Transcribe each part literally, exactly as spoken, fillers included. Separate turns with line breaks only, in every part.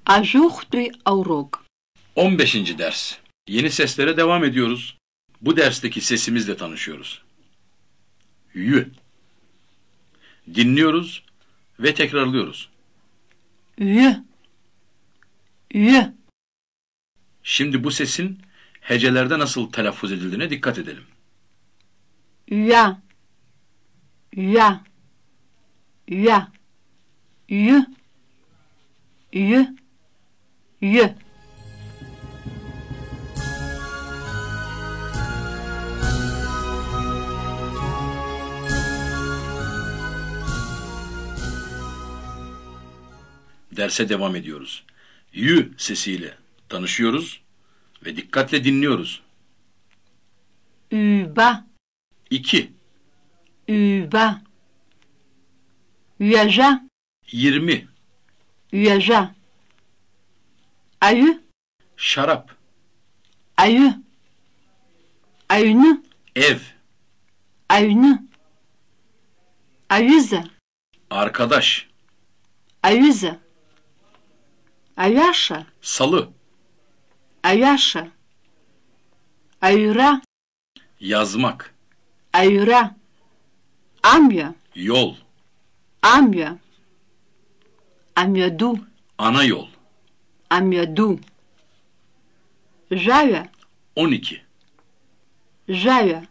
Ajouhtui aurok.
on beşinci ders. Yeni seslere devam ediyoruz. Bu dersteki sesimizle tanışıyoruz. Yü. Dinliyoruz ve tekrarlıyoruz.
Yü. Yü.
Şimdi bu sesin hecelerde nasıl telaffuz edildiğine dikkat edelim.
Ya. Ya. Ya. Yü. Yü. Yü.
Derse devam ediyoruz. Yü sesiyle tanışıyoruz ve dikkatle dinliyoruz.
Üba.
İki.
Üba. Üyaja.
Yirmi.
Üyaja. Ayı.
Şarap.
Ayı. Ayını.
Ev.
Ayını. Ayıza.
Arkadaş.
Ayıza. Ayaşa.
Salı.
Ayaşa. Ayıra.
Yazmak.
Ayıra. Amya.
Yol.
Amya. Amyadu.
Ana yol.
Amyadu. Jaya.
On iki.
Jaya.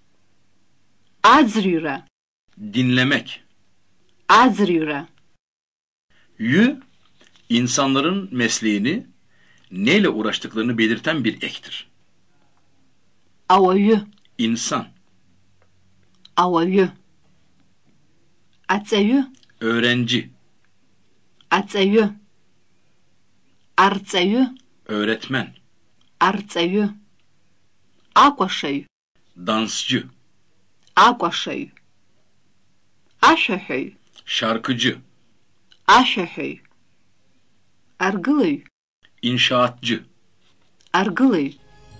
Azrira.
Dinlemek.
Azrira.
Yü, insanların mesleğini, neyle uğraştıklarını belirten bir ektir.
Avayı.
İnsan.
Avayı. Atsayı.
Öğrenci.
Atsayı. Artsayı.
Öğretmen.
Artsayı. Akwaşayı.
Dansçı.
Akwaşayı. Aşahayı.
Şarkıcı.
Aşahayı. Argılıyı.
İnşaatçı.
Argılıyı.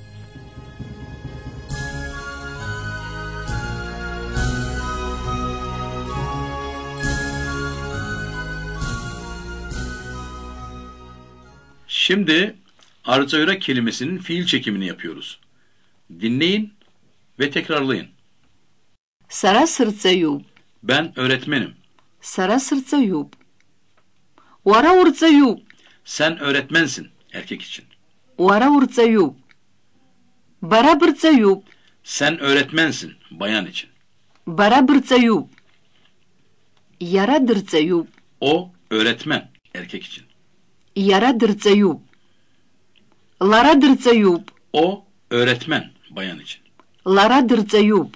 Şimdi arıtayıra kelimesinin fiil çekimini yapıyoruz. Dinleyin ve tekrarlayın.
Sara sırtsayub.
Ben öğretmenim.
Sara sırtsayub. Vara urtsayub.
Sen öğretmensin erkek için.
Vara urtsayub. Bara bırtsayub.
Sen öğretmensin bayan için.
Bara bırtsayub. Yara dırtsayub.
O öğretmen erkek için.
Yara dırtsayub. Lara dırtsayub.
O öğretmen bayan için.
Lara dırtsayub.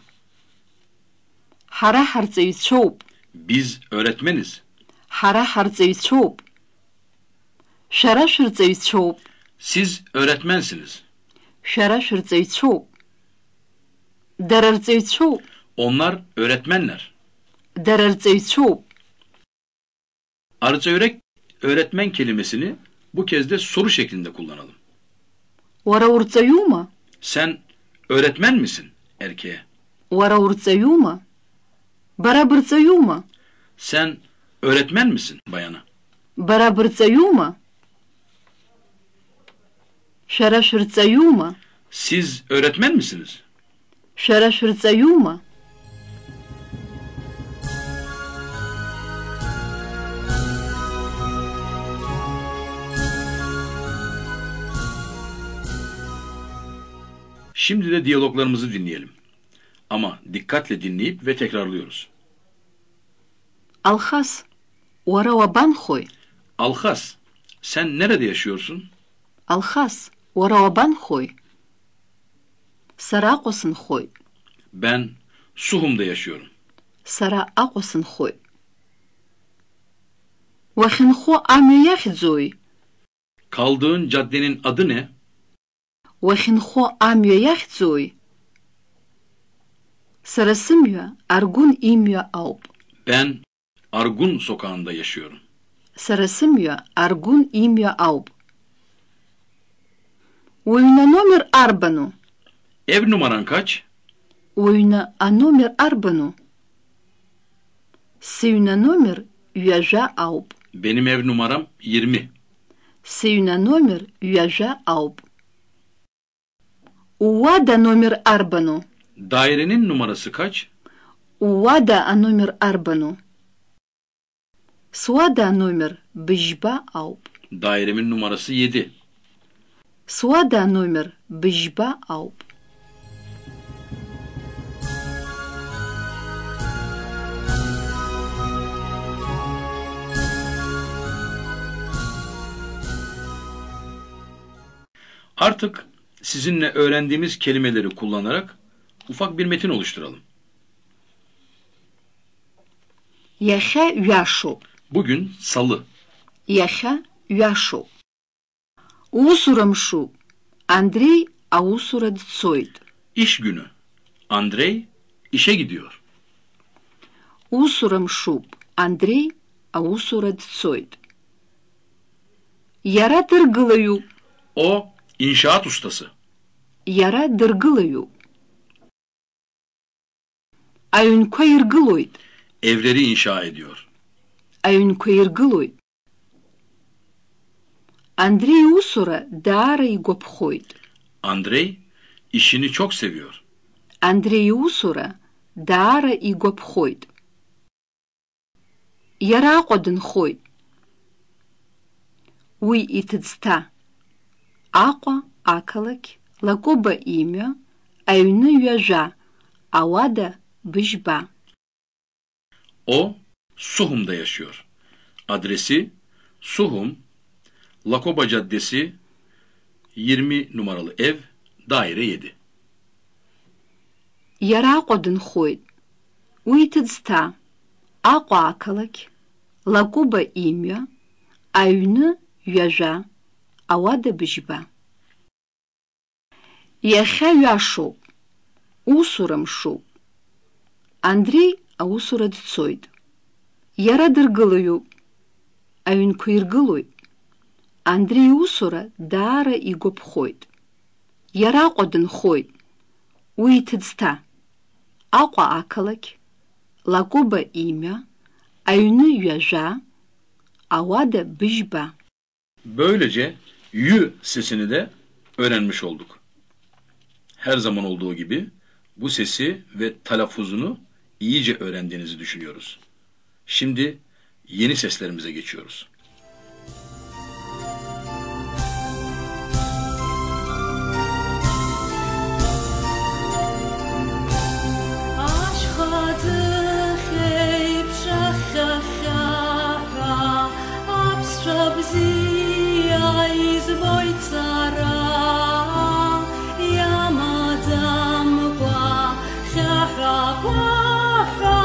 Hara hartsayub.
Biz öğretmeniz.
Hara hartsayub. Şara şırtsayub.
Siz öğretmensiniz.
Şara şırtsayub. Darartsayub.
Onlar öğretmenler.
Darartsayub.
Arıtayıra öğretmen kelimesini bu kez de soru şeklinde kullanalım.
Vara urtsayuma.
Sen öğretmen misin erkeğe?
Vara urtsayuma. Bara bırtsayuma.
Sen öğretmen misin bayana?
Bara bırtsayuma. Şara şırtsayuma.
Siz öğretmen misiniz?
Şara şırtsayuma.
Şimdi de diyaloglarımızı dinleyelim. Ama dikkatle dinleyip ve tekrarlıyoruz.
Alhas. Vara vaban khoy.
Alhas, sen nerede yaşıyorsun?
Alhas. Vara vaban khoy. Sara aqosın khoy.
Ben Suhum'da yaşıyorum.
Sara aqosın khoy. Vakhin kho amyah zoy.
Kaldığın caddenin adı ne?
Vakhin kho amyah zoy. Sarasımya argun imya aup.
Ben Argun sokağında yaşıyorum.
Sarasımya argun imya aup. Uyna номер арбану.
Ev numaran kaç?
Uyna a номер арбану. Sıyna номер üyaja aup.
Benim ev numaram yirmi.
Сыҩнаномер ҩажәа ауп. Уада номер арбану?
Dairenin numarası kaç?
Уада аномер арбану? Суада номер быжьба ауп.
Dairemin numarası yedi.
Суада номер быжьба ауп.
Artık sizinle öğrendiğimiz kelimeleri kullanarak ufak bir metin oluşturalım.
Иахьа ҩашоуп.
Bugün salı.
Иахьа ҩашоуп. Усура мшуп. Андрей аусура дцоит.
İş günü. Andrei işe gidiyor.
Усура мшуп. Андрей аусура дцоит. Иара дыргылаҩуп.
O inşaat ustası.
Иара дыргылаҩуп. Аҩнқәа иргылоит.
Evleri inşa ediyor.
Аҩнқәа иргылоит. Андрей усура даара игәаԥхоит.
Andrei işini çok seviyor.
Андрей усура даара игәаԥхоит. Иара Аҟәа дынхоит. Уи иҭыӡҭа. Аҟәа ақалақь, Лакоба имҩа, аҩны ҩажәа, ауада быжьба.
O Suhum'da yaşıyor. Adresi Suhum, Lakoba Caddesi, yirmi numaralı ev, daire yedi.
Иара Аҟәа дынхоит. Уи иҭыӡҭа. Аҟәа ақалақь, Лакоба имҩа, аҩны ҩажәа, ауада быжьба. Иахьа ҩашоуп. Усура мшуп. Андрей аусура дцоит. Иара дыргылаҩуп. Аҩнқәа иргылоит. Андрей усура даара игәаԥхоит. Иара Аҟәа дынхоит. Уи иҭыӡҭа. Аҟәа ақалақь, Лакоба имя, аҩны ҩажәа, ауада bıжьба.
Böylece y sesini de öğrenmiş olduk. Her zaman olduğu gibi bu sesi ve telaffuzunu iyice öğrendiğinizi düşünüyoruz. Şimdi yeni seslerimize geçiyoruz.
Ra